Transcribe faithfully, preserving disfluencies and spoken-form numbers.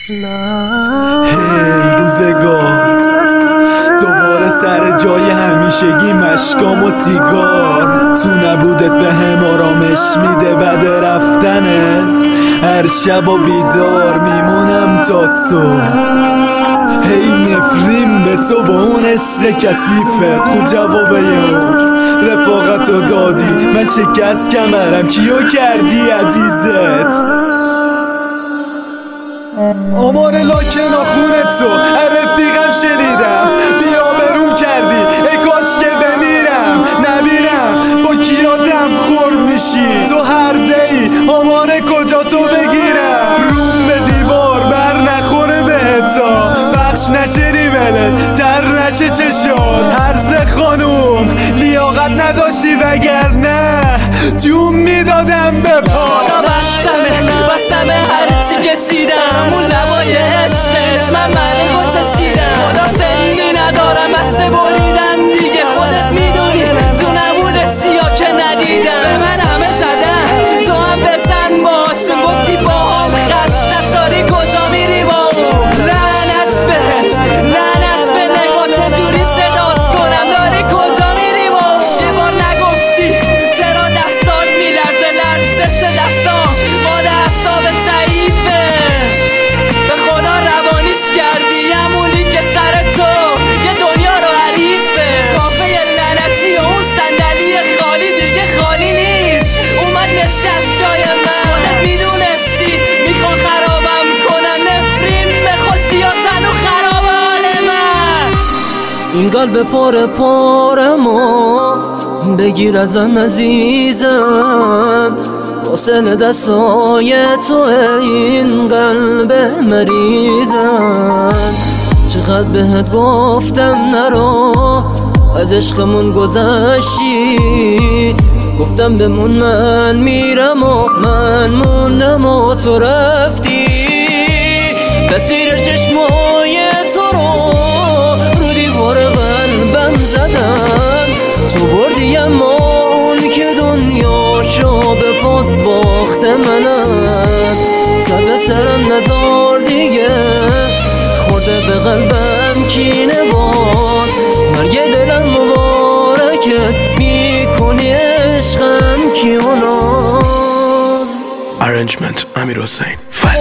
هی روزگار دوباره سر جای همیشگی مشکام و سیگار، تو نبودت به هم آرامش میده بعد رفتنت، هر شب و بیدار میمونم تا صبح. هی نفرین به تو با اون عشق کثیفت، خوب جواب یار رفاقتو دادی، من شکست کمرم کیو کردی عزیزت. آمار لاک ناخونت تو رفیقم شنیدم، بیا بروم کردی ای کاش که بمیرم نبیرم با کیاتم خور میشی تو هرزه ای، آمار کجا تو بگیرم، روم به دیوار بر نخوره بهتا، بخش نشه ریمله تر نشه چشات، هرزه خانوم لیاقت نداشتی وگر نه جون میدادم به پا. بستمه بستمه هرچی کشیدم اون لبای عشقش من منگو چشیدم، خدا سنی ندارم بسته بریدم دیگه خودت میدونی تو نبوده سیا که ندیدم، به من همه زدن تو هم بزن باشون، گفتی با هم خست داری کجا میری با اون، لعنت بهت لعنت به نگاه چجوری صدات کنم داری کجا میری با اون، یه بار نگفتی چرا دستات میلرزه لرزش دستام با دستاب ضعیفه، به خدا روانیش کردی همونی که سر تو یه دنیا رو حریفه، کافه لعنتی و اون صندلی خالی دیگه خالی نیست اومد نشست جای من، خودت میدونستی میخوان خرابم کنن، نفرین به خوشیاتن و خراب حال من، این قلب پاره پاره ما بگیر ازم عزیزم، واسه دستای تو این قلب مریضم، چقدر بهت گفتم نرو از عشقمون گذشتی، گفتم بمون من میرم و من موندم و تو رفتی، تصویر چشمای تو رو رو دیوار قلبم زدم، تو بردی اما اون که دنیاشو به پات باخته منم، سر به سرم نزار دیگه خورده به قلبم کینه باد، مرگ دلم مبارکت میکنی عشقم کیوناز. Arrangement امیر حسین.